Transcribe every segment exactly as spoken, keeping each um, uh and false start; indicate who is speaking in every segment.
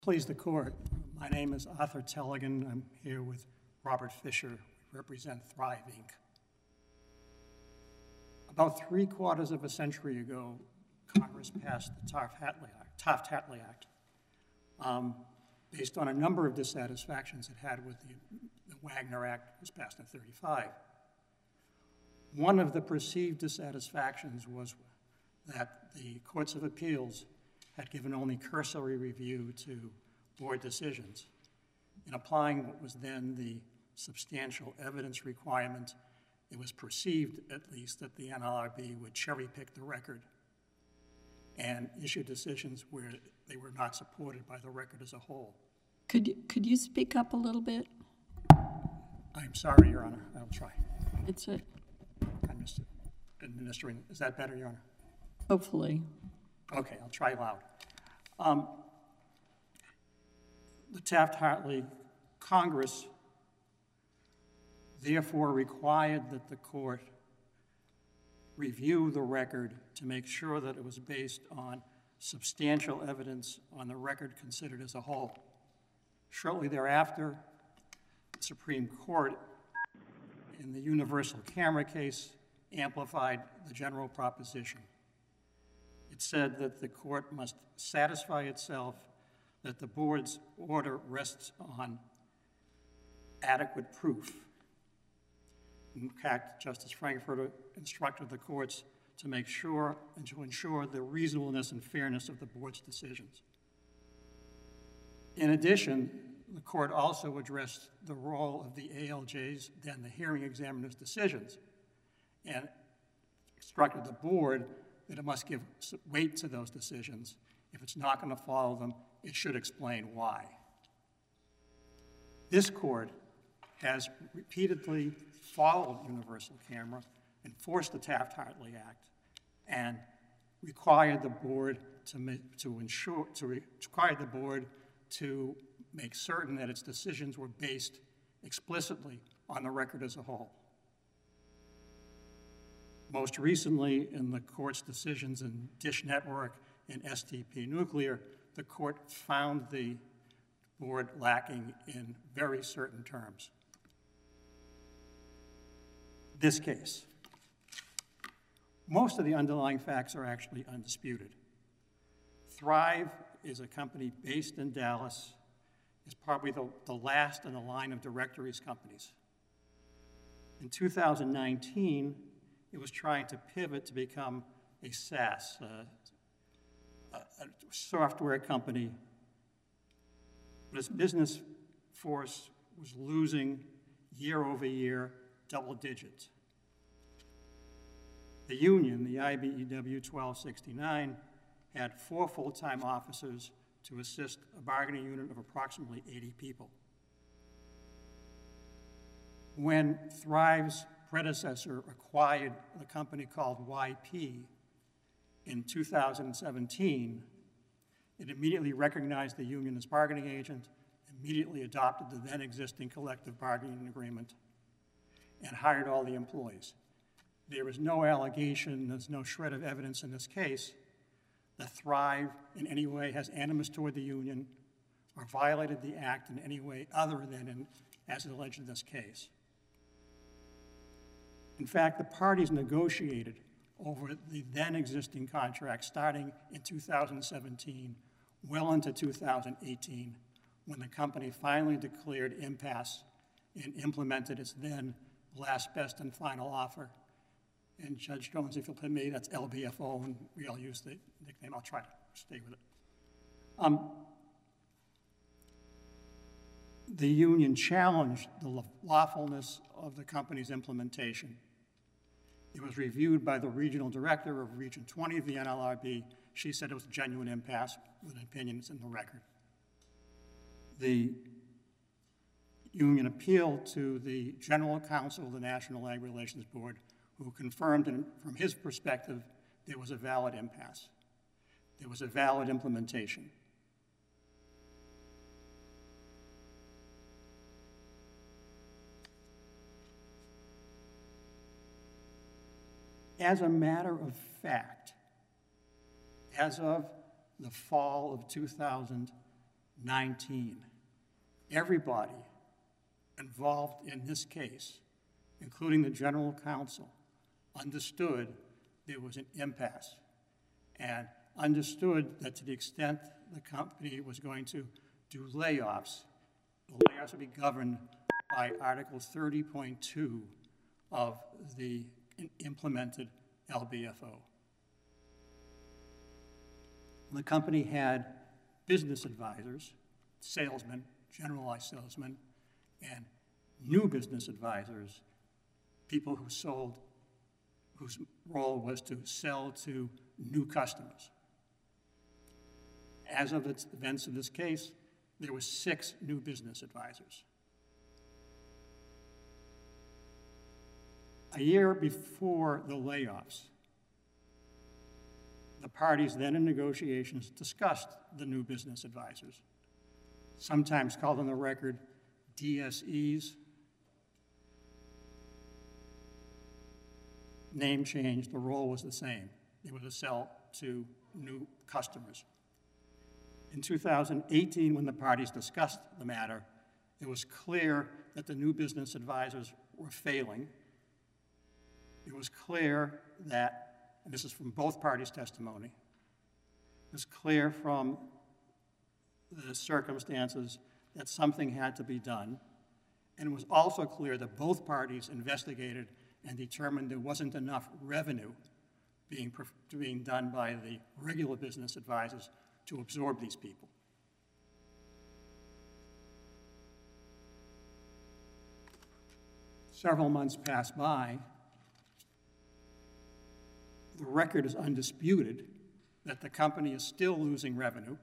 Speaker 1: Please the court. My name is Arthur Tellegen. I'm here with Robert Fisher. We represent Thrive, Incorporated. About three quarters of a century ago, Congress passed the Taft-Hartley Act, Taft-Hartley Act um, based on a number of dissatisfactions it had with the, the Wagner Act that was passed in thirty-five. One of the perceived dissatisfactions was that the courts of appeals had given only cursory review to board decisions. In applying what was then the substantial evidence requirement, it was perceived, at least, that the N L R B would cherry-pick the record and issue decisions where they were not supported by the record as a whole.
Speaker 2: Could you, could you speak up a little bit?
Speaker 1: I'm sorry, Your Honor. I'll try.
Speaker 2: It's a...
Speaker 1: I'm just administering. Is that better, Your Honor?
Speaker 2: Hopefully.
Speaker 1: Okay, I'll try loud. Um, the Taft-Hartley Congress therefore required that the court review the record to make sure that it was based on substantial evidence on the record considered as a whole. Shortly thereafter, the Supreme Court, in the Universal Camera case, amplified the general proposition. It said that the court must satisfy itself that the board's order rests on adequate proof. In fact, Justice Frankfurter instructed the courts to make sure and to ensure the reasonableness and fairness of the board's decisions. In addition, the court also addressed the role of the A L J's, then the hearing examiner's decisions, and instructed the board that it must give weight to those decisions. If it's not going to follow them, it should explain why. This court has repeatedly followed Universal Camera, enforced the Taft-Hartley Act, and required the board to, make, to ensure, to re, required the board to make certain that its decisions were based explicitly on the record as a whole. Most recently, in the court's decisions in Dish Network and S T P Nuclear, the court found the board lacking in very certain terms. This case, most of the underlying facts are actually undisputed. Thrive is a company based in Dallas. It's probably the, the last in a line of directories companies. In two thousand nineteen, it was trying to pivot to become a SaaS, uh, a, a software company. But its business force was losing year over year double digits. The union, the I B E W twelve sixty-nine, had four full-time officers to assist a bargaining unit of approximately eighty people. When Thrive's predecessor acquired a company called Y P in two thousand seventeen, it immediately recognized the union as bargaining agent, immediately adopted the then existing collective bargaining agreement, and hired all the employees. There is no allegation, there's no shred of evidence in this case that Thrive in any way has animus toward the union or violated the act in any way other than in, as alleged in this case. In fact, the parties negotiated over the then existing contract starting in two thousand seventeen, well into two thousand eighteen, when the company finally declared impasse and implemented its then last, best, and final offer. And Judge Jones, if you'll permit me, that's L B F O, and we all use the nickname. I'll try to stay with it. Um, the union challenged the lawfulness of the company's implementation. It was reviewed by the regional director of Region twenty of the N L R B. She said it was a genuine impasse with an opinion that's in the record. The union appealed to the General Counsel of the National Labor Relations Board, who confirmed, and from his perspective, there was a valid impasse. There was a valid implementation. As a matter of fact, as of the fall of two thousand nineteen. Everybody involved in this case, including the general counsel, understood there was an impasse and understood that to the extent the company was going to do layoffs, the layoffs would be governed by Article thirty point two of the implemented L B F O. The company had business advisors, salesmen, generalized salesmen, and new business advisors, people who sold, whose role was to sell to new customers. As of the events of this case, there were six new business advisors. A year before the layoffs, the parties then in negotiations discussed the new business advisors, sometimes called on the record D S Es. Name changed, the role was the same. It was to sell to new customers. In two thousand eighteen, when the parties discussed the matter, it was clear that the new business advisors were failing. It was clear that, and this is from both parties' testimony, it was clear from the circumstances that something had to be done. And it was also clear that both parties investigated and determined there wasn't enough revenue being, being done by the regular business advisors to absorb these people. Several months passed by. The record is undisputed that the company is still losing revenue.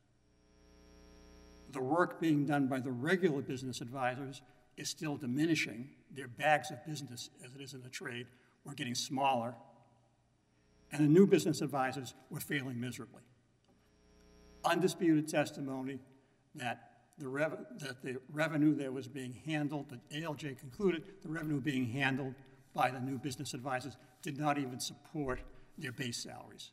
Speaker 1: The work being done by the regular business advisors is still diminishing. Their bags of business, as it is in the trade, were getting smaller. And the new business advisors were failing miserably. Undisputed testimony that the, rev that the revenue that was being handled, the A L J concluded the revenue being handled by the new business advisors did not even support their base salaries.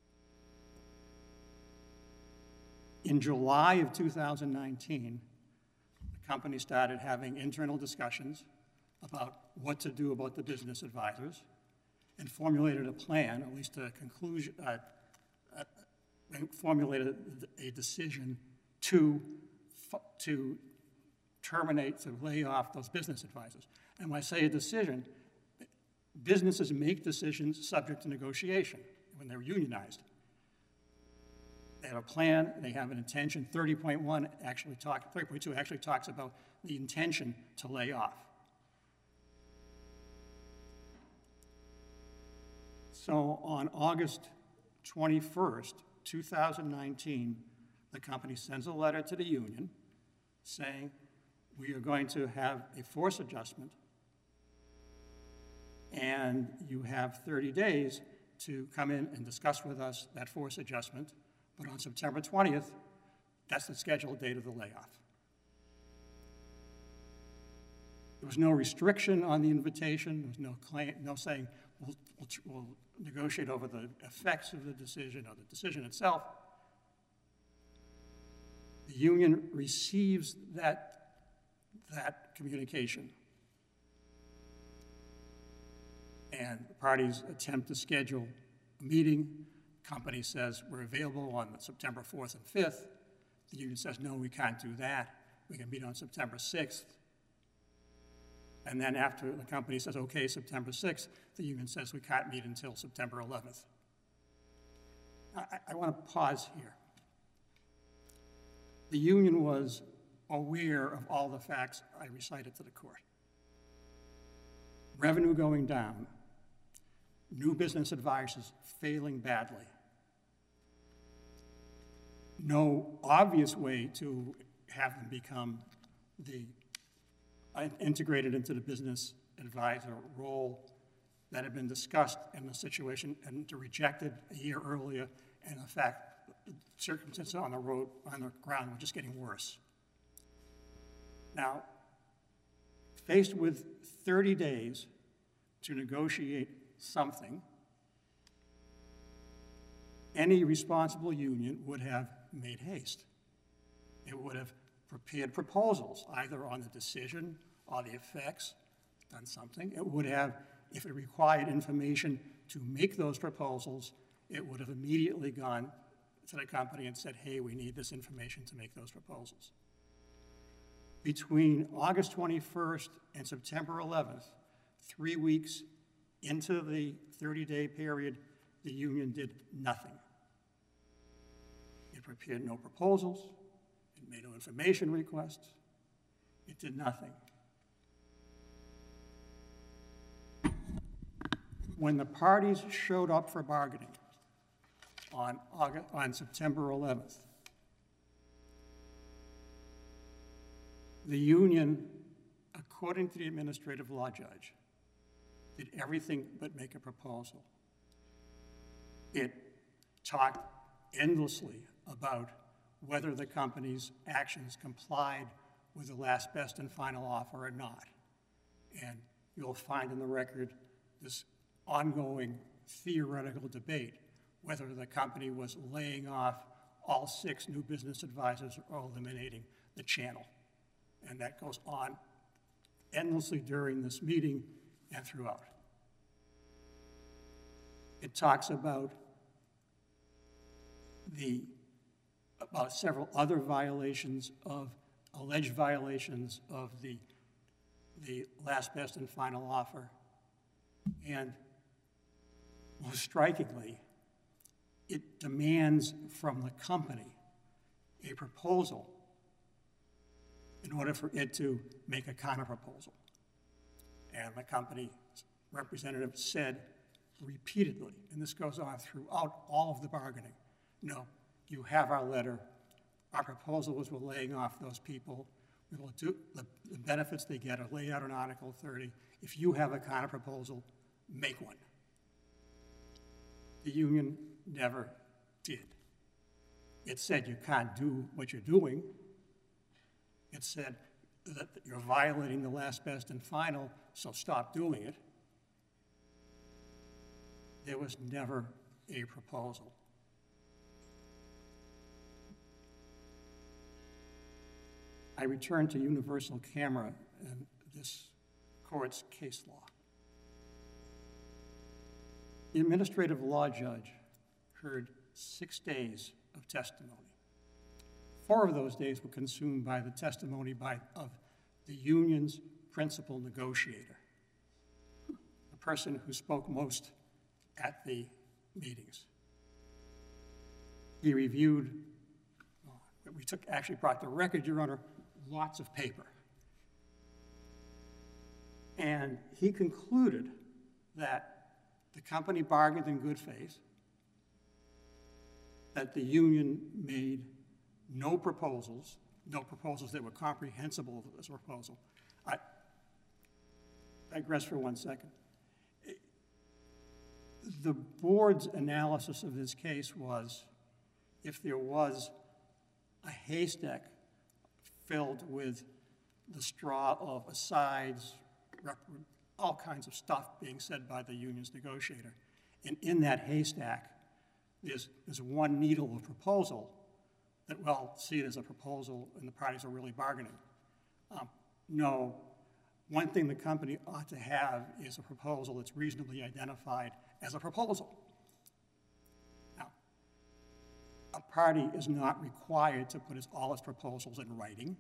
Speaker 1: In July of two thousand nineteen, the company started having internal discussions about what to do about the business advisors and formulated a plan, at least a conclusion, uh, uh, formulated a decision to, to terminate, to lay off those business advisors. And when I say a decision, businesses make decisions subject to negotiation when they're unionized. They have a plan, they have an intention. thirty point one actually talk, thirty point two actually talks about the intention to lay off. So on August twenty-first, two thousand nineteen, the company sends a letter to the union saying, we are going to have a force adjustment and you have thirty days to come in and discuss with us that force adjustment. But on September twentieth, that's the scheduled date of the layoff. There was no restriction on the invitation. There was no claim, no saying, we'll, we'll, we'll negotiate over the effects of the decision or the decision itself. The union receives that, that communication. And the parties attempt to schedule a meeting. Company says we're available on September fourth and fifth. The union says, no, we can't do that. We can meet on September sixth. And then after the company says, okay, September sixth, the union says we can't meet until September eleventh. I, I want to pause here. The union was aware of all the facts I recited to the court. Revenue going down, new business advisors failing badly, no obvious way to have them become the uh, integrated into the business advisor role that had been discussed in the situation and rejected a year earlier, and in fact, the circumstances on the road, on the ground were just getting worse. Now, faced with thirty days to negotiate something, any responsible union would have made haste. It would have prepared proposals, either on the decision or the effects, done something. It would have, if it required information to make those proposals, it would have immediately gone to the company and said, hey, we need this information to make those proposals. Between August twenty-first and September eleventh, three weeks into the thirty-day period, the union did nothing. It prepared no proposals. It made no information requests. It did nothing. When the parties showed up for bargaining on, August, on September eleventh, the union, according to the administrative law judge, did everything but make a proposal. It talked endlessly about whether the company's actions complied with the last best and final offer or not. And you'll find in the record this ongoing theoretical debate whether the company was laying off all six new business advisors or eliminating the channel. And that goes on endlessly during this meeting and throughout. It talks about the about several other violations of alleged violations of the the last best and final offer. And most strikingly, it demands from the company a proposal in order for it to make a counterproposal. And the company's representative said repeatedly, and this goes on throughout all of the bargaining, no, you have our letter. Our proposal was we're laying off those people. We will do, the, the benefits they get are laid out in Article thirty. If you have a counterproposal, make one. The union never did. It said you can't do what you're doing. It said that you're violating the last best and final, so stop doing it. There was never a proposal. I return to Universal Camera and this court's case law. The administrative law judge heard six days of testimony. Four of those days were consumed by the testimony by, of the union's principal negotiator, the person who spoke most at the meetings. He reviewed, uh, we took, actually brought the record, Your Honor, lots of paper. And he concluded that the company bargained in good faith, that the union made no proposals, no proposals that were comprehensible as a proposal. I digress for one second. The board's analysis of this case was if there was a haystack filled with the straw of asides, all kinds of stuff being said by the union's negotiator. And in that haystack, there's, there's one needle of proposal that, well, see it as a proposal and the parties are really bargaining. Um, no, one thing the company ought to have is a proposal that's reasonably identified as a proposal. Now, a party is not required to put its, all its proposals in writing,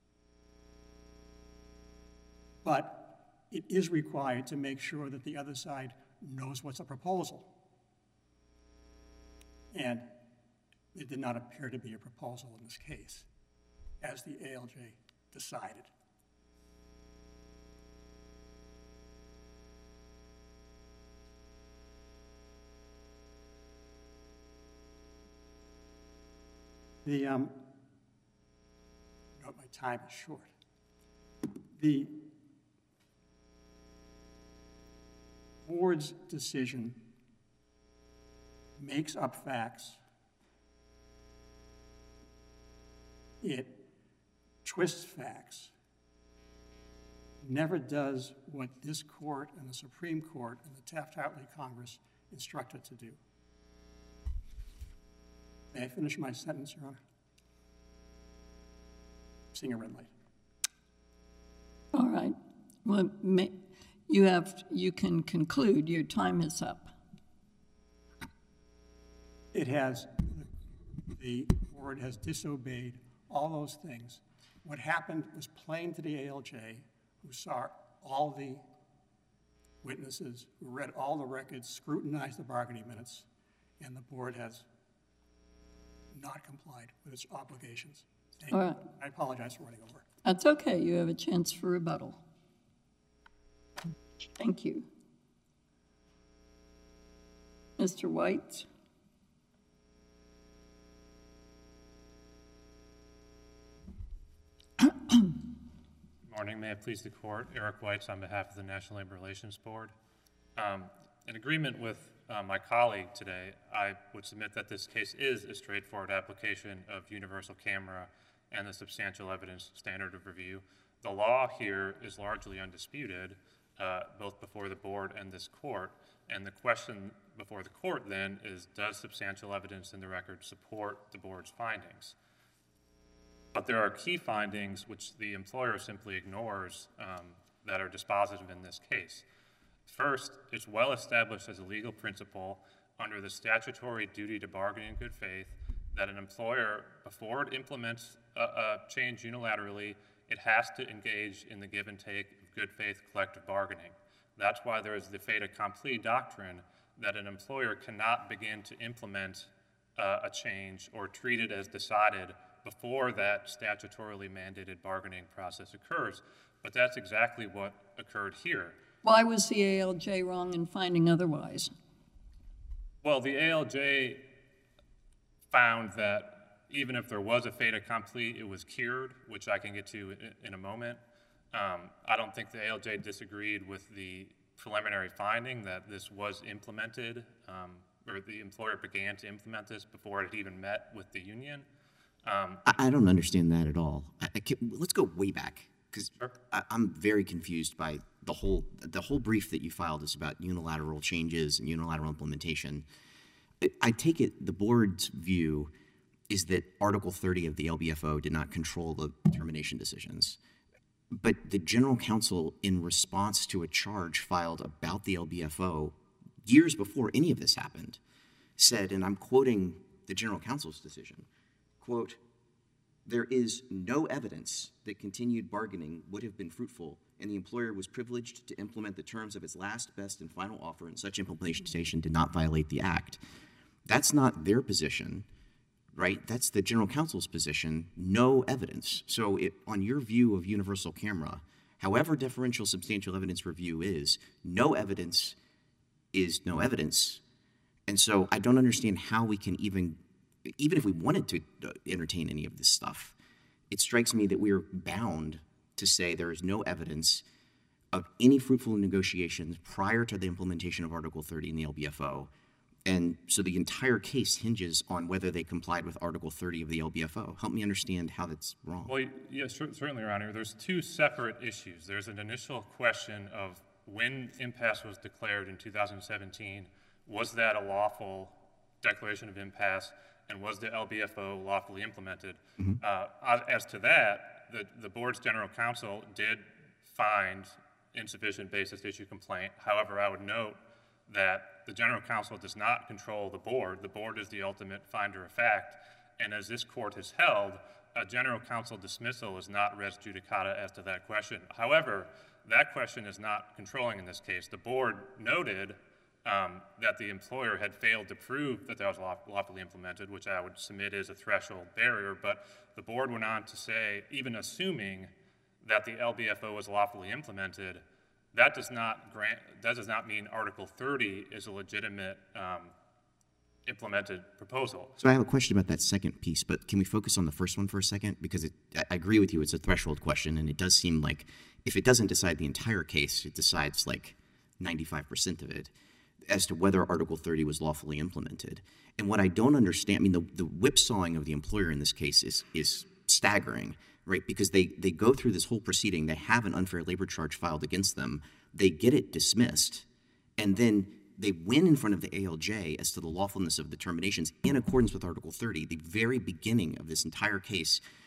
Speaker 1: but it is required to make sure that the other side knows what's a proposal. And it did not appear to be a proposal in this case, as the A L J decided. The, um, note my time is short. The board's decision makes up facts. It twists facts, never does what this court and the Supreme Court and the Taft-Hartley Congress instructed to do. May I finish my sentence, Your Honor? seeing a red light.
Speaker 2: All right. Well, ma- you have, you can conclude, your time is up.
Speaker 1: It has, the board has disobeyed all those things. What happened was plain to the A L J, who saw all the witnesses, who read all the records, scrutinized the bargaining minutes, and the board has not complied with its obligations. Thank
Speaker 2: All
Speaker 1: you.
Speaker 2: right.
Speaker 1: I apologize for running over.
Speaker 2: That's okay. You have a chance for rebuttal. Thank you. Mister White?
Speaker 3: Morning. May it please the court. Eric Weitz on behalf of the National Labor Relations Board. Um, in agreement with uh, my colleague today, I would submit that this case is a straightforward application of universal camera and the substantial evidence standard of review. The law here is largely undisputed, uh, both before the board and this court. And the question before the court then is, does substantial evidence in the record support the board's findings? But there are key findings which the employer simply ignores um, that are dispositive in this case. First, it's well established as a legal principle under the statutory duty to bargain in good faith that an employer, before it implements a, a change unilaterally, it has to engage in the give and take of good faith collective bargaining. That's why there is the fait accompli doctrine that an employer cannot begin to implement uh, a change or treat it as decided before that statutorily mandated bargaining process occurs. But that's exactly what occurred here.
Speaker 2: Why was the A L J wrong in finding otherwise?
Speaker 3: Well, the A L J found that even if there was a fait accompli, it was cured, which I can get to in, in a moment. Um, I don't think the A L J disagreed with the preliminary finding that this was implemented, um, or the employer began to implement this before it even met with the union. Um,
Speaker 4: I, I don't understand that at all. I, I can't, let's go way back, because
Speaker 3: Sure.
Speaker 4: I'm very confused by the whole the whole brief that you filed is about unilateral changes and unilateral implementation. I, I take it the board's view is that Article thirty of the L B F O did not control the termination decisions. But the general counsel, in response to a charge filed about the L B F O years before any of this happened, said, and I'm quoting the general counsel's decision, quote, "There is no evidence that continued bargaining would have been fruitful, and the employer was privileged to implement the terms of its last, best, and final offer, and such implementation did not violate the act." That's not their position, right? That's the general counsel's position, no evidence. So it, on your view of universal camera, however deferential substantial evidence review is, no evidence is no evidence. And so I don't understand how we can even, even if we wanted to entertain any of this stuff, it strikes me that we are bound to say there is no evidence of any fruitful negotiations prior to the implementation of Article thirty in the L B F O. And so the entire case hinges on whether they complied with Article thirty of the L B F O. Help me understand how that's wrong.
Speaker 3: Well, yes, certainly, Your Honor. There's two separate issues. There's an initial question of when impasse was declared in two thousand seventeen, was that a lawful declaration of impasse, and was the L B F O lawfully implemented? Mm-hmm. uh, as to that, the, the board's general counsel did find insufficient basis to issue complaint. However, I would note that the general counsel does not control the board. The board is the ultimate finder of fact, and as this court has held, a general counsel dismissal is not res judicata as to that question. However, that question is not controlling in this case. The board noted um, that the employer had failed to prove that that was law lawfully implemented, which I would submit is a threshold barrier, but the board went on to say, even assuming that the L B F O was lawfully implemented, that does not grant, that does not mean Article thirty is a legitimate um, implemented proposal.
Speaker 4: So I have a question about that second piece, but can we focus on the first one for a second? Because it, I agree with you, it's a threshold question, and it does seem like if it doesn't decide the entire case, it decides like ninety-five percent of it as to whether Article thirty was lawfully implemented. And what I don't understand, I mean, the, the whipsawing of the employer in this case is is staggering, right? Because they, they go through this whole proceeding, they have an unfair labor charge filed against them, they get it dismissed, and then they win in front of the A L J as to the lawfulness of the terminations in accordance with Article thirty, the very beginning of this entire case,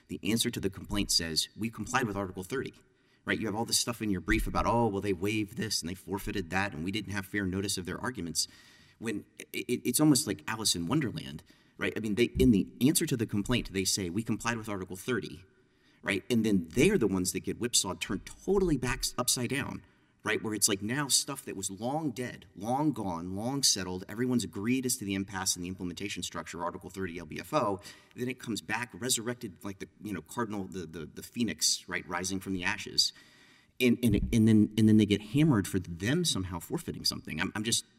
Speaker 4: The answer to the complaint says, we complied with Article thirty, right? You have all this stuff in your brief about, oh, well, they waived this and they forfeited that, and we didn't have fair notice of their arguments. When it, it's almost like Alice in Wonderland, right? I mean, they in the answer to the complaint, they say, we complied with Article thirty, right? And then they're the ones that get whipsawed, turned totally back upside down, right? Where it's like now stuff that was long dead, long gone, long settled, everyone's agreed as to the impasse and the implementation structure, Article thirty L B F O, then it comes back resurrected like the, you know, cardinal, the, the, the phoenix, right, rising from the ashes. And, and, and, then, and then they get hammered for them somehow forfeiting something. I'm, I'm just,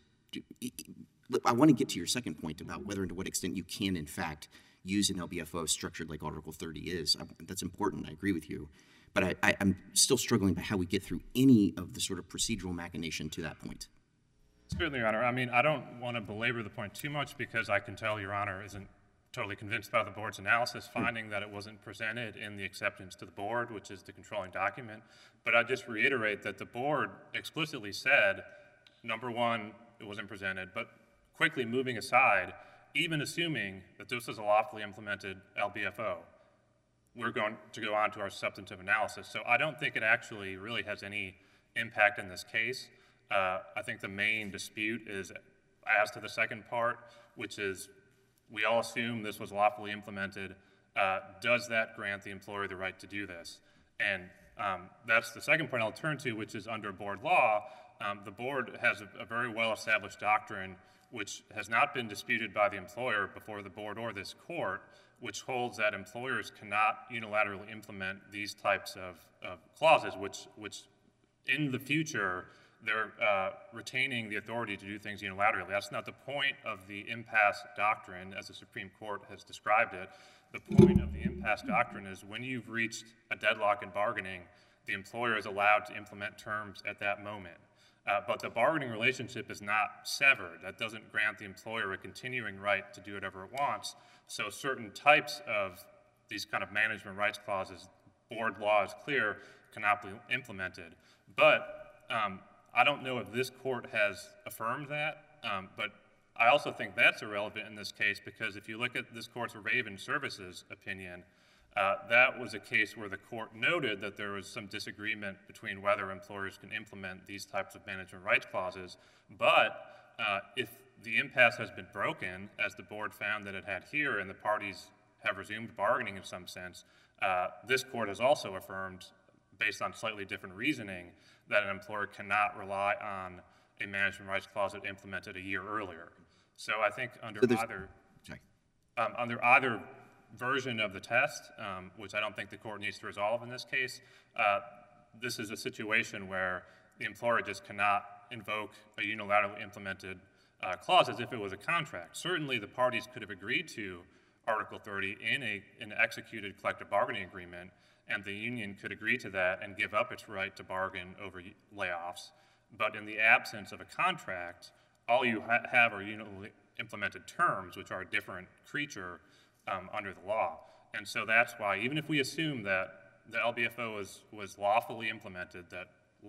Speaker 4: I want to get to your second point about whether and to what extent you can, in fact, use an L B F O structured like Article thirty is. I, that's important. I agree with you. But I, I, I'm still struggling by how we get through any of the sort of procedural machination to that point.
Speaker 3: Certainly, Your Honor. I mean, I don't want to belabor the point too much because I can tell Your Honor isn't totally convinced by the board's analysis, finding that it wasn't presented in the acceptance to the board, which is the controlling document. But I just reiterate that the board explicitly said, number one, it wasn't presented, but quickly moving aside, even assuming that this is a lawfully implemented L B F O, we're going to go on to our substantive analysis. So I don't think it actually really has any impact in this case. Uh, I think the main dispute is as to the second part, which is we all assume this was lawfully implemented. Uh, does that grant the employer the right to do this? And um, that's the second point I'll turn to, which is under board law. Um, the board has a, a very well-established doctrine which has not been disputed by the employer before the board or this court, which holds that employers cannot unilaterally implement these types of, of clauses, which, which in the future, they're uh, retaining the authority to do things unilaterally. That's not the point of the impasse doctrine, as the Supreme Court has described it. The point of the impasse doctrine is when you've reached a deadlock in bargaining, the employer is allowed to implement terms at that moment. Uh, but the bargaining relationship is not severed. That doesn't grant the employer a continuing right to do whatever it wants. So certain types of these kind of management rights clauses, board law is clear, cannot be implemented. But um, I don't know if this court has affirmed that, um, but I also think that's irrelevant in this case because if you look at this court's Raven Services opinion, Uh, that was a case where the court noted that there was some disagreement between whether employers can implement these types of management rights clauses, but uh, if the impasse has been broken, as the board found that it had here, and the parties have resumed bargaining in some sense, uh, this court has also affirmed, based on slightly different reasoning, that an employer cannot rely on a management rights clause that implemented a year earlier. So I think under
Speaker 4: So
Speaker 3: either,
Speaker 4: sorry.
Speaker 3: um, under either version of the test, um, which I don't think the court needs to resolve in this case, uh, this is a situation where the employer just cannot invoke a unilaterally implemented uh, clause as if it was a contract. Certainly the parties could have agreed to Article thirty in a, an executed collective bargaining agreement, and the union could agree to that and give up its right to bargain over layoffs. But in the absence of a contract, all you ha have are unilaterally implemented terms, which are a different creature Um, under the law. And so that's why, even if we assume that the L B F O was, was lawfully implemented, that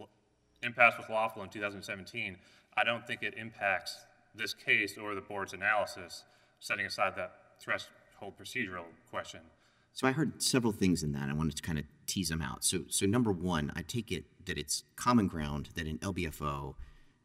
Speaker 3: impasse was lawful in two thousand seventeen, I don't think it impacts this case or the board's analysis, setting aside that threshold procedural question.
Speaker 4: So I heard several things in that. I wanted to kind of tease them out. So, so number one, I take it that it's common ground that an L B F O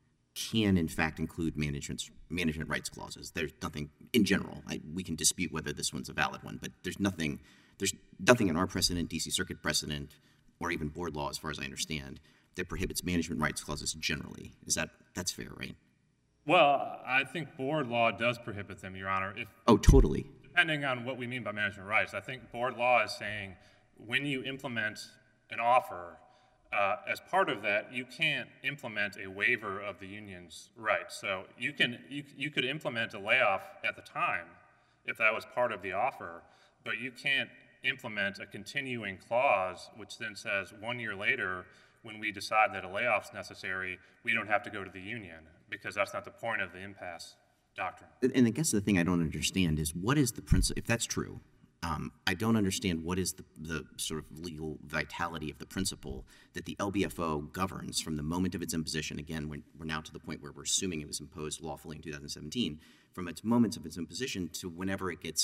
Speaker 4: can, in fact, include management, management rights clauses. There's nothing, in general, I, we can dispute whether this one's a valid one, but there's nothing, there's nothing in our precedent, D C Circuit precedent, or even board law, as far as I understand, that prohibits management rights clauses generally. Is that, that's fair, right?
Speaker 3: Well, I think board law does prohibit them, Your Honor. If,
Speaker 4: oh, totally.
Speaker 3: Depending on what we mean by management rights, I think board law is saying when you implement an offer, Uh, as part of that, you can't implement a waiver of the union's rights. So you can you, you could implement a layoff at the time if that was part of the offer, but you can't implement a continuing clause which then says one year later, when we decide that a layoff's necessary, we don't have to go to the union because that's not the point of the impasse doctrine.
Speaker 4: And I guess the thing I don't understand is what is the principle, if that's true, Um, I don't understand what is the, the sort of legal vitality of the principle that the L B F O governs from the moment of its imposition. Again, we're, we're now to the point where we're assuming it was imposed lawfully in two thousand seventeen, from its moments of its imposition to whenever it gets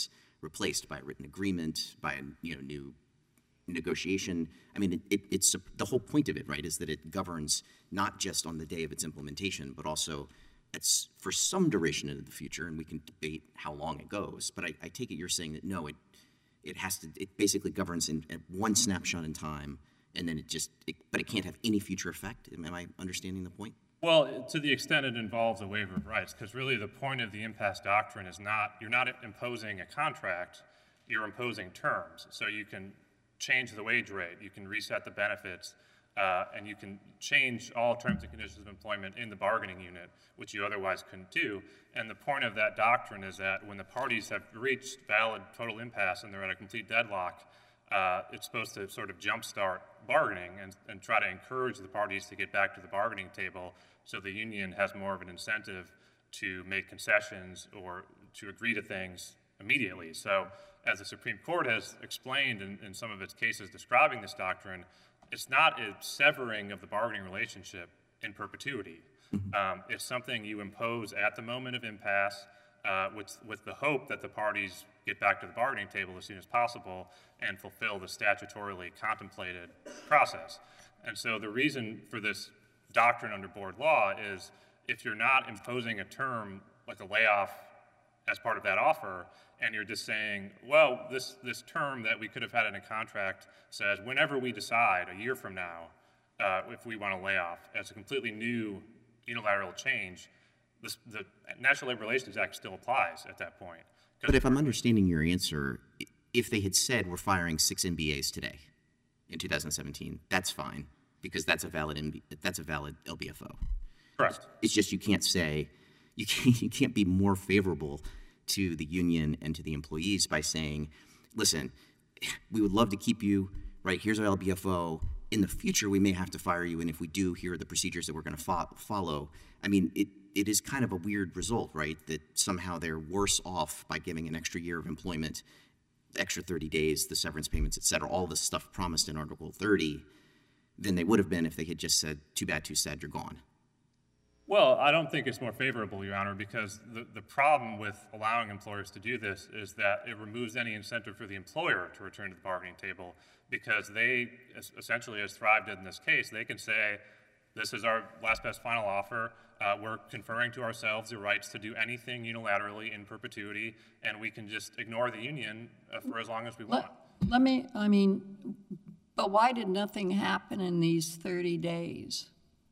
Speaker 4: replaced by a written agreement, by a you know new negotiation. I mean, it, it, it's the whole point of it, right? Is that it governs not just on the day of its implementation, but also it's for some duration into the future, and we can debate how long it goes. But I, I take it you're saying that no, it it has to. It basically governs in at one snapshot in time, and then it just. It, but it can't have any future effect. Am I understanding the point?
Speaker 3: Well, to the extent it involves a waiver of rights, because really the point of the impasse doctrine is not, you're not imposing a contract, you're imposing terms. So you can change the wage rate, you can reset the benefits, uh, and you can change all terms and conditions of employment in the bargaining unit, which you otherwise couldn't do. And the point of that doctrine is that when the parties have reached valid total impasse and they're at a complete deadlock, uh, it's supposed to sort of jumpstart bargaining and, and try to encourage the parties to get back to the bargaining table so the union has more of an incentive to make concessions or to agree to things immediately. So as the Supreme Court has explained in, in some of its cases describing this doctrine, it's not a severing of the bargaining relationship in perpetuity. Um, it's something you impose at the moment of impasse uh, with, with the hope that the parties get back to the bargaining table as soon as possible and fulfill the statutorily contemplated process. And so the reason for this doctrine under board law is if you're not imposing a term like a layoff as part of that offer, and you're just saying, well, this, this term that we could have had in a contract says whenever we decide a year from now uh, if we want to lay off as a completely new unilateral change, this, the National Labor Relations Act still applies at that point.
Speaker 4: But if I'm understanding your answer, if they had said we're firing six M B As today in two thousand seventeen, that's fine because that's a valid M B, that's a valid L B F O.
Speaker 3: Correct.
Speaker 4: It's just you can't say you can't, you can't be more favorable to the union and to the employees by saying, listen, we would love to keep you, right? Here's our L B F O. In the future, we may have to fire you, and if we do, here are the procedures that we're going to fo- follow. I mean, it, it is kind of a weird result, right? That somehow they're worse off by giving an extra year of employment, the extra thirty days, the severance payments, et cetera, all this stuff promised in Article thirty, than they would have been if they had just said, too bad, too sad, you're gone.
Speaker 3: Well, I don't think it's more favorable, Your Honor, because the, the problem with allowing employers to do this is that it removes any incentive for the employer to return to the bargaining table because they, essentially as Thrive did in this case, they can say, this is our last best final offer, uh, we're conferring to ourselves the rights to do anything unilaterally in perpetuity, and we can just ignore the union uh, for as long as we want.
Speaker 2: Let, let me, I mean, but why did nothing happen in these thirty days?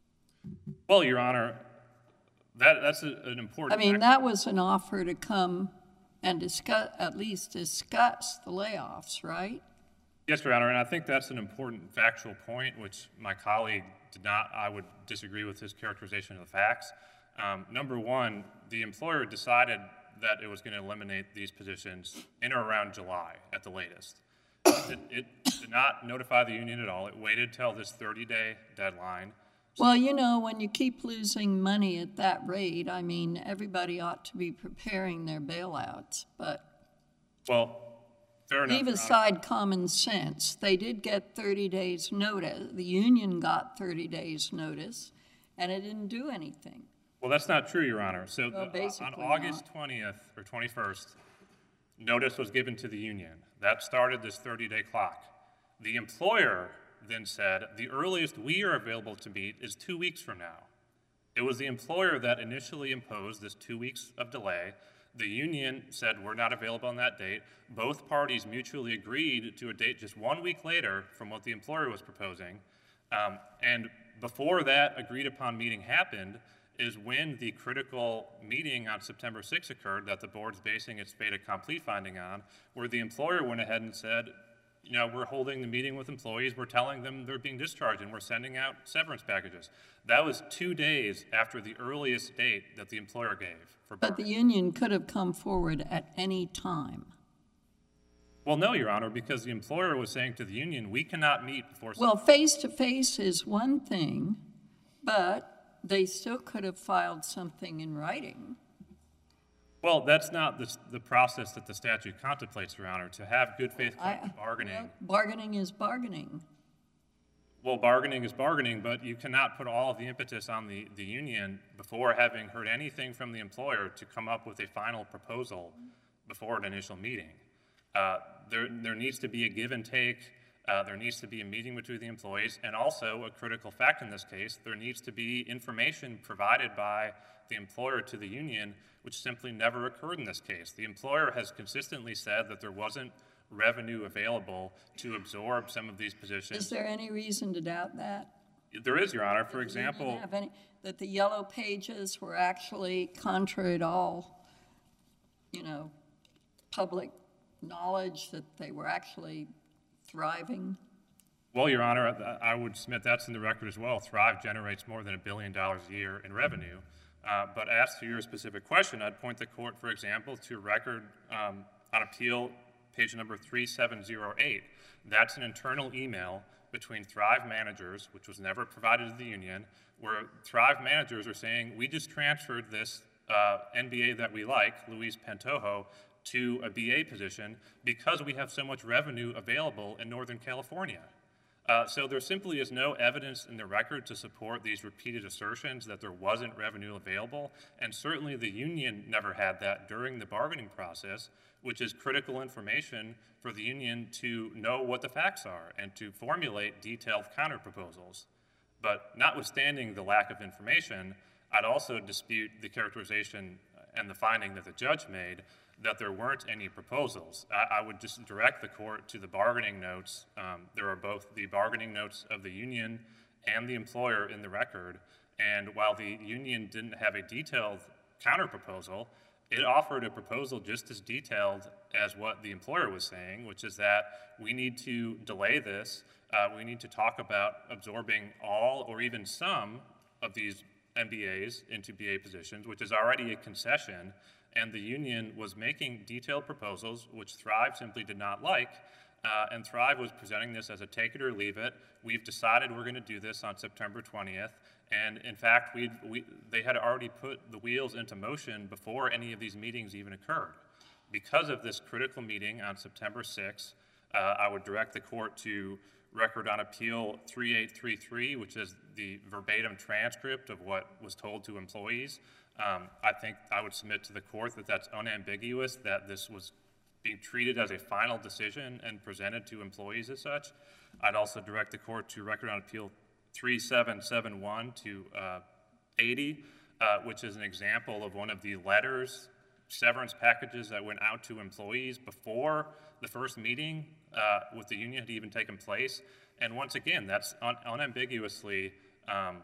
Speaker 3: Well, Your Honor, that, that's a, an important
Speaker 2: I mean,
Speaker 3: fact.
Speaker 2: that was an offer to come and discuss, at least discuss the layoffs, right?
Speaker 3: Yes, Your Honor, and I think that's an important factual point, which my colleague did not, I would disagree with his characterization of the facts. Um, number one, the employer decided that it was going to eliminate these positions in or around July at the latest. It, it did not notify the union at all. It waited till this thirty-day deadline.
Speaker 2: Well, you know, when you keep losing money at that rate, I mean, everybody ought to be preparing their bailouts, but
Speaker 3: Well, fair enough.
Speaker 2: leave
Speaker 3: Your Honor.
Speaker 2: aside common sense. They did get thirty days' notice. The union got thirty days' notice, and it didn't do anything.
Speaker 3: Well, that's not true, Your Honor. So
Speaker 2: Well,
Speaker 3: the- on
Speaker 2: basically
Speaker 3: August twentieth or twenty-first, notice was given to the union. That started this thirty-day clock. The employer then said, the earliest we are available to meet is two weeks from now. It was the employer that initially imposed this two weeks of delay. The union said we're not available on that date. Both parties mutually agreed to a date just one week later from what the employer was proposing. Um, and before that agreed upon meeting happened is when the critical meeting on September sixth occurred that the board's basing its fait accompli finding on, where the employer went ahead and said, you know, we're holding the meeting with employees, we're telling them they're being discharged, and we're sending out severance packages. That was two days after the earliest date that the employer gave for
Speaker 2: But the
Speaker 3: bargaining.
Speaker 2: union could have come forward at any time.
Speaker 3: Well, no, Your Honor, because the employer was saying to the union, we cannot meet before.
Speaker 2: Well, face-to-face is one thing, but they still could have filed something in writing.
Speaker 3: Well, that's not the, the process that the statute contemplates, Your Honor, to have good faith
Speaker 2: I-
Speaker 3: bargaining.
Speaker 2: well, Bargaining is bargaining.
Speaker 3: Well, bargaining is bargaining, but you cannot put all of the impetus on the, the union before having heard anything from the employer to come up with a final proposal before an initial meeting. Uh, there, there needs to be a give and take. Uh, there needs to be a meeting between the employees, and also a critical fact in this case, there needs to be information provided by the employer to the union, which simply never occurred in this case. The employer has consistently said that there wasn't revenue available to absorb some of these positions.
Speaker 2: Is there any reason to doubt that?
Speaker 3: There is, Your Honor. For
Speaker 2: Does the union
Speaker 3: example,
Speaker 2: have any- that the yellow pages were actually contrary to all, you know, public knowledge, that they were actually thriving?
Speaker 3: well, Your Honor, I I would submit that's in the record as well. Thrive generates more than a billion dollars a year in revenue. Uh, but as to your specific question, I'd point the court, for example, to record um, on appeal, page number three seven zero eight. That's an internal email between Thrive managers, which was never provided to the union, where Thrive managers are saying, we just transferred this uh, N B A that we like, Luis Pantojo, to a B A position because we have so much revenue available in Northern California. Uh, so there simply is no evidence in the record to support these repeated assertions that there wasn't revenue available, and certainly the union never had that during the bargaining process, which is critical information for the union to know what the facts are and to formulate detailed counterproposals. But notwithstanding the lack of information, I'd also dispute the characterization and the finding that the judge made that there weren't any proposals. I, I would just direct the court to the bargaining notes. Um, there are both the bargaining notes of the union and the employer in the record, and while the union didn't have a detailed counterproposal, it offered a proposal just as detailed as what the employer was saying, which is that we need to delay this. Uh, we need to talk about absorbing all or even some of these M B As into B A positions, which is already a concession. And the union was making detailed proposals, which Thrive simply did not like. Uh, and Thrive was presenting this as a take it or leave it. We've decided we're going to do this on September twentieth. And in fact, we we, they had already put the wheels into motion before any of these meetings even occurred. Because of this critical meeting on September sixth, uh, I would direct the court to Record on Appeal three eight three three, which is the verbatim transcript of what was told to employees. Um, I think I would submit to the court that that's unambiguous, that this was being treated as a final decision and presented to employees as such. I'd also direct the court to Record on Appeal three seven seven one to uh, eighty, uh, which is an example of one of the letters, severance packages that went out to employees before the first meeting uh, with the union had even taken place. And once again, that's un unambiguously um,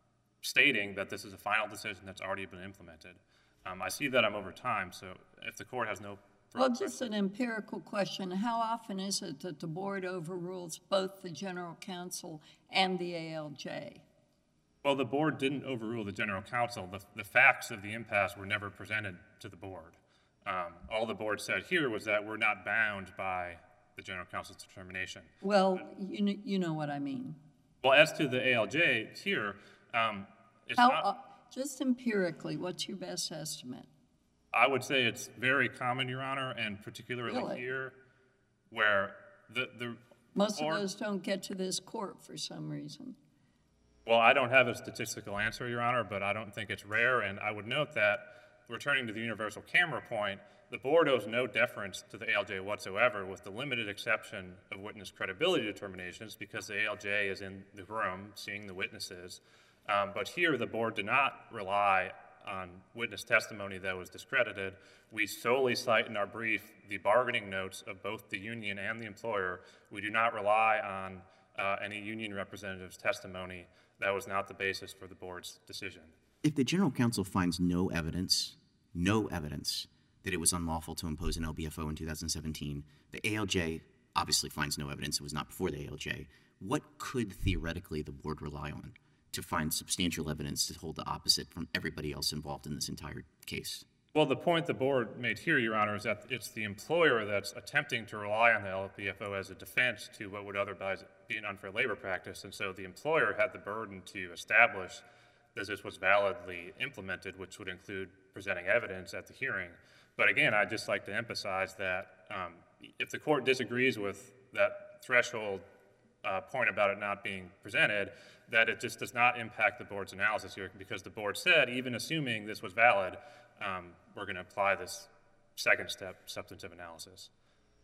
Speaker 3: stating that this is a final decision that's already been implemented. Um, I see that I'm over time, so if the court has no further
Speaker 2: Well, just an empirical question. How often is it that the board overrules both the general counsel and the A L J?
Speaker 3: Well, the board didn't overrule the general counsel. The, the facts of the impasse were never presented to the board. Um, all the board said here was that we're not bound by the general counsel's determination.
Speaker 2: Well, you, kn- you know what I mean.
Speaker 3: Well, as to the A L J here, um, it's
Speaker 2: How,
Speaker 3: not,
Speaker 2: uh, just empirically, what's your best estimate?
Speaker 3: I would say it's very common, Your Honor, and particularly
Speaker 2: Really?
Speaker 3: here, where the, the
Speaker 2: Most
Speaker 3: board,
Speaker 2: of those don't get to this court for some reason.
Speaker 3: well, I don't have a statistical answer, Your Honor, but I don't think it's rare, and I would note that, returning to the universal camera point, the board owes no deference to the A L J whatsoever, with the limited exception of witness credibility determinations, because the A L J is in the room seeing the witnesses. Um, but here, the board did not rely on witness testimony that was discredited. We solely cite in our brief the bargaining notes of both the union and the employer. We do not rely on uh, any union representative's testimony. That was not the basis for the board's decision.
Speaker 4: If the general counsel finds no evidence, no evidence that it was unlawful to impose an L B F O in two thousand seventeen, the A L J obviously finds no evidence. It was not before the A L J. What could theoretically the board rely on to find substantial evidence to hold the opposite from everybody else involved in this entire case?
Speaker 3: Well, the point the board made here, Your Honor, is that it's the employer that's attempting to rely on the L B F O as a defense to what would otherwise be an unfair labor practice. And so the employer had the burden to establish that this was validly implemented, which would include presenting evidence at the hearing. But again, I'd just like to emphasize that um, if the court disagrees with that threshold uh, point about it not being presented, that it just does not impact the board's analysis here, because the board said, even assuming this was valid, um, we're going to apply this second step substantive analysis.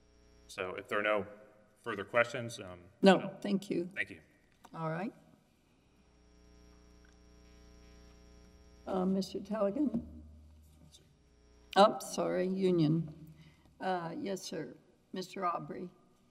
Speaker 3: So if there are no further questions, um,
Speaker 2: No, thank you.
Speaker 3: thank you.
Speaker 2: All right. Uh, Mister Taligan? Oh, sorry, Union. Uh, Yes, sir. Mister Aubrey?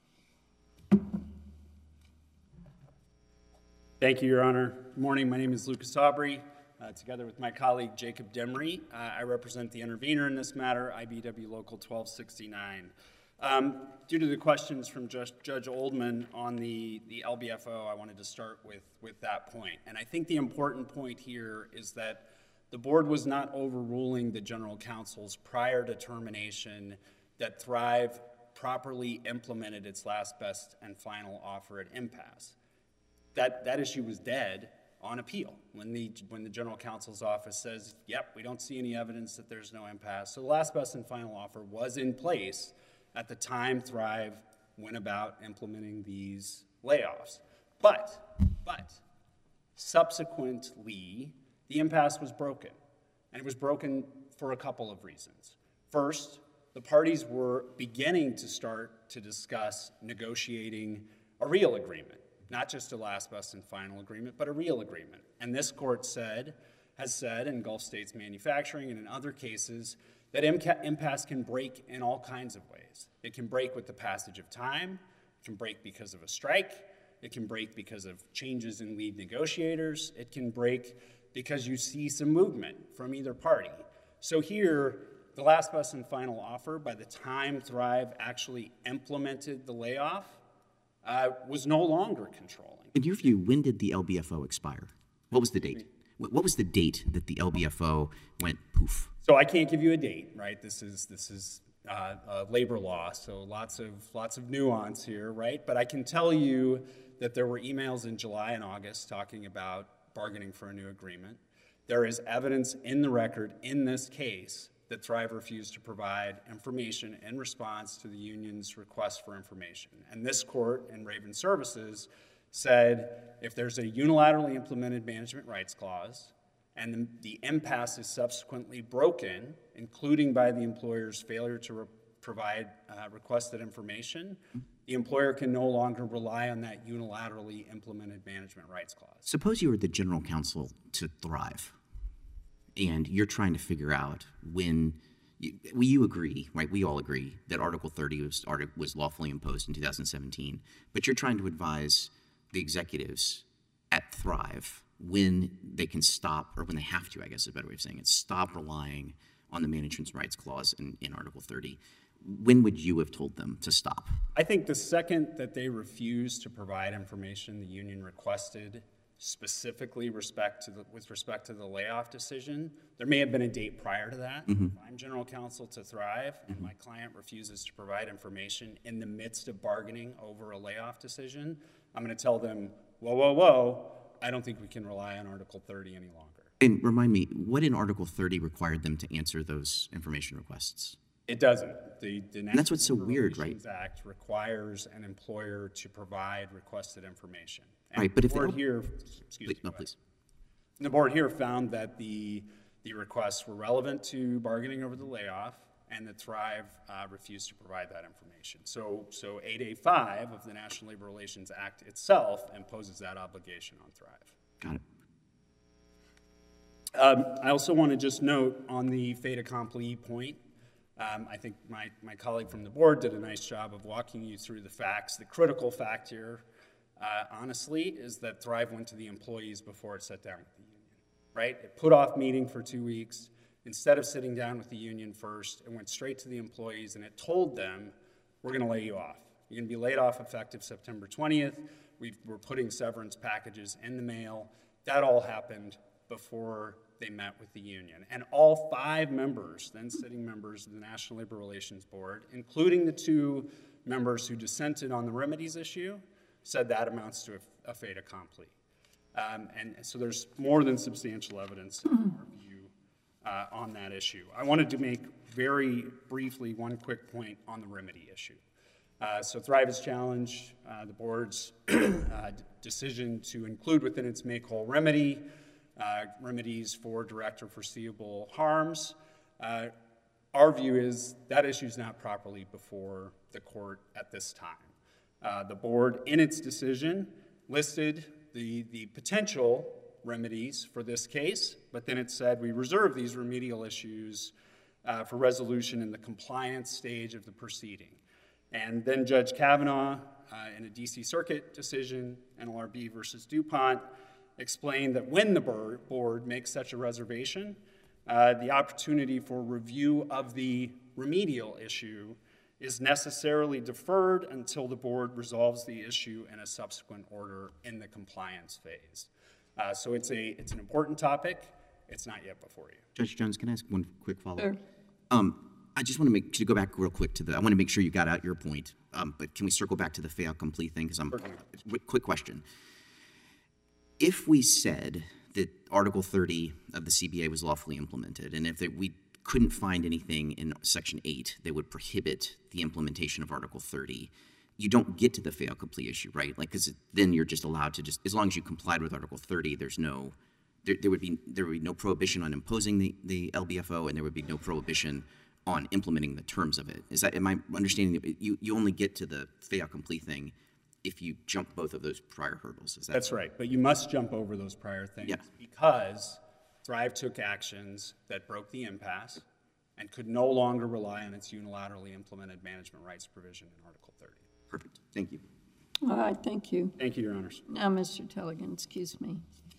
Speaker 5: Thank you, Your Honor. Good morning. My name is Lucas Aubrey. Uh, together with my colleague Jacob Demery, uh, I represent the intervener in this matter, I B W Local twelve sixty-nine. Um, due to the questions from Judge, Judge Oldman on the, the L B F O, I wanted to start with, with that point. And I think the important point here is that the board was not overruling the general counsel's prior determination that Thrive properly implemented its last best and final offer at impasse. That, that issue was dead on appeal when the, when the general counsel's office says, yep, we don't see any evidence that there's no impasse. So the last best and final offer was in place at the time Thrive went about implementing these layoffs. But, but, subsequently, the impasse was broken. And it was broken for a couple of reasons. First, the parties were beginning to start to discuss negotiating a real agreement, not just a last best and final agreement, but a real agreement. And this court said, has said in Gulf States Manufacturing and in other cases, that impasse can break in all kinds of ways. It can break with the passage of time, it can break because of a strike, it can break because of changes in lead negotiators, it can break because you see some movement from either party. So here, the last best and final offer, by the time Thrive actually implemented the layoff, uh, was no longer controlling.
Speaker 4: In your view, when did the L B F O expire? What was the date? What was the date that the L B F O went poof?
Speaker 5: So I can't give you a date, right? This is this is uh, uh, labor law, so lots of lots of nuance here, right? But I can tell you that there were emails in July and August talking about bargaining for a new agreement. There is evidence in the record in this case that Thrive refused to provide information in response to the union's request for information. And this court in Raven Services said if there's a unilaterally implemented management rights clause and the, the impasse is subsequently broken, including by the employer's failure to re- provide uh, requested information, the employer can no longer rely on that unilaterally implemented management rights clause.
Speaker 4: Suppose you were the general counsel to Thrive, and you're trying to figure out when you, well, you agree, right? We all agree that Article thirty was, was lawfully imposed in two thousand seventeen, but you're trying to advise the executives at Thrive when they can stop, or when they have to, I guess is a better way of saying it, stop relying on the management rights clause in, in Article thirty. When would you have told them to stop?
Speaker 5: I think the second that they refused to provide information the union requested, specifically respect to the, with respect to the layoff decision, there may have been a date prior to that. Mm-hmm. If I'm general counsel to Thrive and mm-hmm. my client refuses to provide information in the midst of bargaining over a layoff decision, I'm going to tell them, whoa, whoa, whoa, I don't think we can rely on Article thirty any longer.
Speaker 4: And remind me, what in Article thirty required them to answer those information requests?
Speaker 5: It doesn't. The, the
Speaker 4: and that's what's so
Speaker 5: Labor
Speaker 4: weird,
Speaker 5: Relations
Speaker 4: right?
Speaker 5: Act requires an employer to provide requested information. And
Speaker 4: right, but
Speaker 5: the
Speaker 4: if
Speaker 5: board
Speaker 4: they
Speaker 5: here, excuse
Speaker 4: please,
Speaker 5: me,
Speaker 4: no, please.
Speaker 5: The board here found that the the requests were relevant to bargaining over the layoff, and that Thrive uh, refused to provide that information. So, so eight A five of the National Labor Relations Act itself imposes that obligation on Thrive.
Speaker 4: Got it.
Speaker 5: Um, I also want to just note on the fait accompli point, um, I think my, my colleague from the board did a nice job of walking you through the facts. The critical fact here, uh, honestly, is that Thrive went to the employees before it sat down with the union, right? It put off meeting for two weeks. Instead of sitting down with the union first, it went straight to the employees and it told them, we're going to lay you off. You're going to be laid off effective September twentieth. We've, we're putting severance packages in the mail. That all happened before they met with the union. And all five members, then sitting members of the National Labor Relations Board, including the two members who dissented on the remedies issue, said that amounts to a, a fait accompli. Um, and so there's more than substantial evidence in our view uh, on that issue. I wanted to make very briefly one quick point on the remedy issue. Uh, so Thrive has challenged uh, the board's uh, decision to include within its make-whole remedy uh, remedies for direct or foreseeable harms. Uh, our view is that issue is not properly before the court at this time. Uh, the board, in its decision, listed the, the potential remedies for this case, but then it said we reserve these remedial issues uh, for resolution in the compliance stage of the proceeding. And then Judge Kavanaugh, uh, in a D C Circuit decision, N L R B versus DuPont, explained that when the board makes such a reservation, uh, the opportunity for review of the remedial issue is necessarily deferred until the board resolves the issue in a subsequent order in the compliance phase. Uh, so it's a it's an important topic. It's not yet before you.
Speaker 4: Judge Jones, can I ask one quick follow-up?
Speaker 2: Sure.
Speaker 4: Um, I just want to make to go back real quick to the. I want to make sure you got out your point. Um, but can we circle back to the fait accompli thing? Because I'm. Quick, quick question. If we said that Article thirty of the C B A was lawfully implemented, and if they, we couldn't find anything in Section eight that would prohibit the implementation of Article thirty, you don't get to the fait accompli issue, right? Like, because then you're just allowed to just, as long as you complied with Article thirty, there's no, there, there would be there would be no prohibition on imposing the, the L B F O, and there would be no prohibition on implementing the terms of it. Is that, am I understanding that you, you only get to the fait accompli thing if you jump both of those prior hurdles? Is that
Speaker 5: That's right, but you must jump over those prior things
Speaker 4: Yeah.
Speaker 5: because Thrive took actions that broke the impasse and could no longer rely on its unilaterally implemented management rights provision in Article thirty.
Speaker 4: perfect? Thank you.
Speaker 2: All right, thank you.
Speaker 5: Thank you, Your Honors.
Speaker 2: Now, Mister Tellegen, excuse me.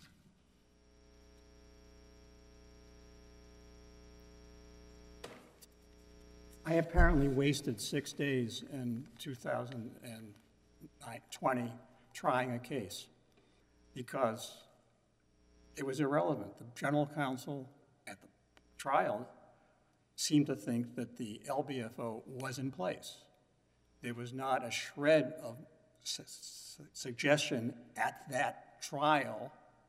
Speaker 1: I apparently wasted six days in two thousand twenty trying a case because it was irrelevant. The general counsel at the trial seemed to think that the L B F O was in place. There was not a shred of su su suggestion at that trial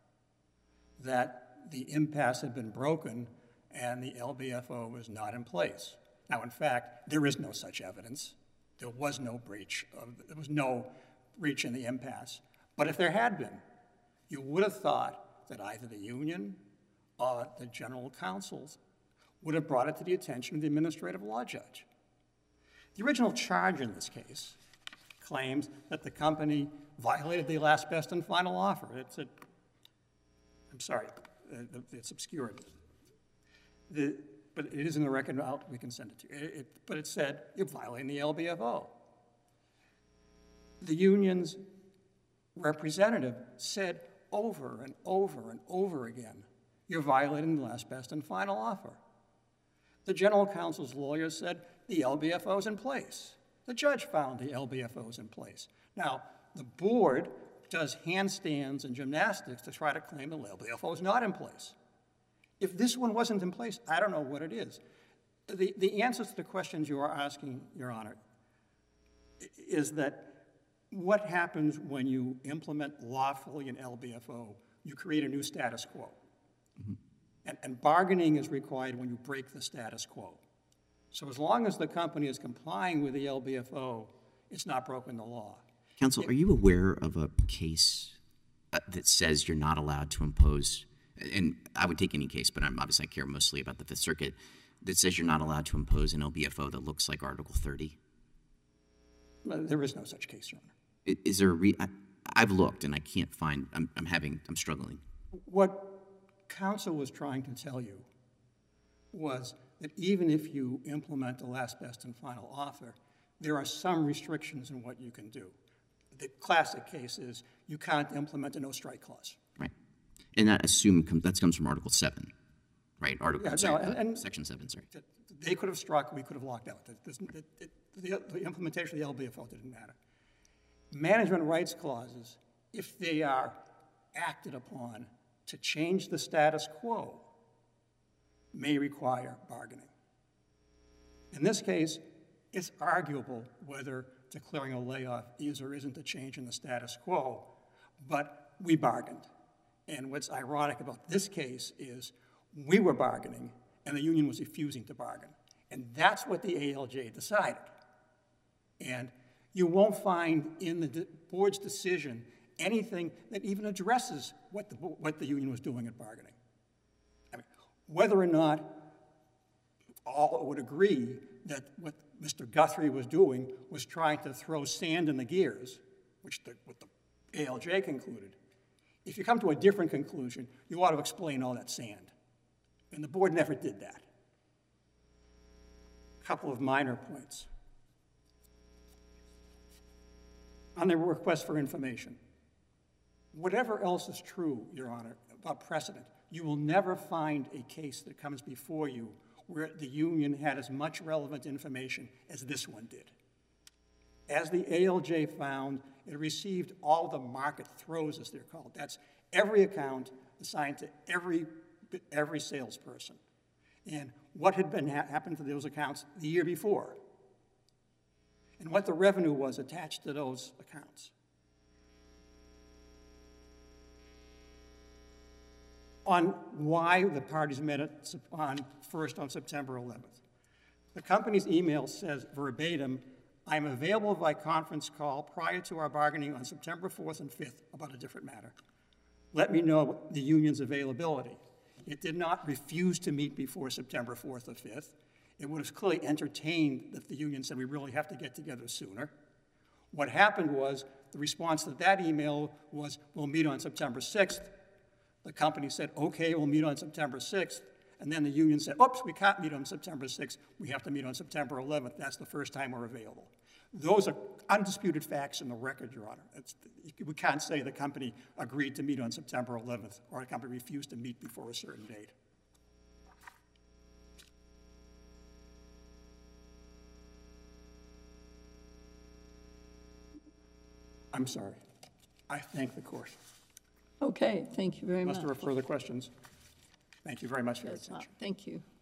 Speaker 1: that the impasse had been broken and the L B F O was not in place. Now, in fact, there is no such evidence. There was no breach of, there was no breach in the impasse. But if there had been, you would have thought that either the union or the general counsels would have brought it to the attention of the administrative law judge. The original charge in this case claims that the company violated the last, best, and final offer. It's a, I'm sorry, uh, it's obscured. The, but it is in the record, I'll, we can send it to you. It, it, but it said, you're violating the L B F O. The union's representative said over and over and over again, you're violating the last, best, and final offer. The general counsel's lawyer said the L B F O is in place. The judge found the L B F O is in place. Now, the board does handstands and gymnastics to try to claim the L B F O is not in place. If this one wasn't in place, I don't know what it is. The, the answer to the questions you are asking, Your Honor, is that what happens when you implement lawfully an L B F O? You create a new status quo. Mm-hmm. and, and bargaining is required when you break the status quo. So as long as the company is complying with the L B F O, it's not broken the law.
Speaker 4: Counsel, are you aware of a case uh, that says you're not allowed to impose, and I would take any case, but I'm obviously I care mostly about the Fifth Circuit, that says you're not allowed to impose an L B F O that looks like Article thirty?
Speaker 1: There is no such case, Your Honor.
Speaker 4: Is, is there a re I, I've looked and I can't find, I'm, I'm having, I'm struggling.
Speaker 1: What counsel was trying to tell you was that even if you implement the last, best, and final offer, there are some restrictions in what you can do. The classic case is you can't implement a no-strike clause.
Speaker 4: Right. And that assume com that comes from Article seven, right? Article,
Speaker 1: Yeah,
Speaker 4: sorry,
Speaker 1: no, and,
Speaker 4: uh,
Speaker 1: and
Speaker 4: Section seven, sorry.
Speaker 1: They could have struck, we could have locked out. The, the, the, the implementation of the L B F O didn't matter. Management rights clauses, if they are acted upon to change the status quo, may require bargaining. In this case, it's arguable whether declaring a layoff is or isn't a change in the status quo, but we bargained. And what's ironic about this case is we were bargaining and the union was refusing to bargain. And that's what the A L J decided. And you won't find in the de board's decision anything that even addresses what the, what the union was doing at bargaining. I mean, whether or not all would agree that what Mister Guthrie was doing was trying to throw sand in the gears, which the, what the A L J concluded. If you come to a different conclusion, you ought to explain all that sand. And the board never did that. A couple of minor points. On the request for information, whatever else is true, Your Honor, about precedent, you will never find a case that comes before you where the union had as much relevant information as this one did. As the A L J found, it received all the market throws, as they're called. That's every account assigned to every, every salesperson. And what had been ha happened to those accounts the year before, and what the revenue was attached to those accounts. On why the parties met at, on first on September eleventh. The company's email says verbatim, "I'm available by conference call prior to our bargaining on September fourth and fifth about a different matter. Let me know the union's availability." It did not refuse to meet before September fourth or fifth. It would have clearly entertained that the union said we really have to get together sooner. What happened was the response to that email was, "We'll meet on September sixth. The company said, "Okay, we'll meet on September sixth. And then the union said, "Oops, we can't meet on September sixth. We have to meet on September eleventh. That's the first time we're available." Those are undisputed facts in the record, Your Honor. It's, we can't say the company agreed to meet on September eleventh or the company refused to meet before a certain date. I'm sorry. I thank the court.
Speaker 2: Okay, thank you very much.
Speaker 1: Unless there are further questions, thank you very much for your
Speaker 2: That's not-
Speaker 1: attention.
Speaker 2: Thank you.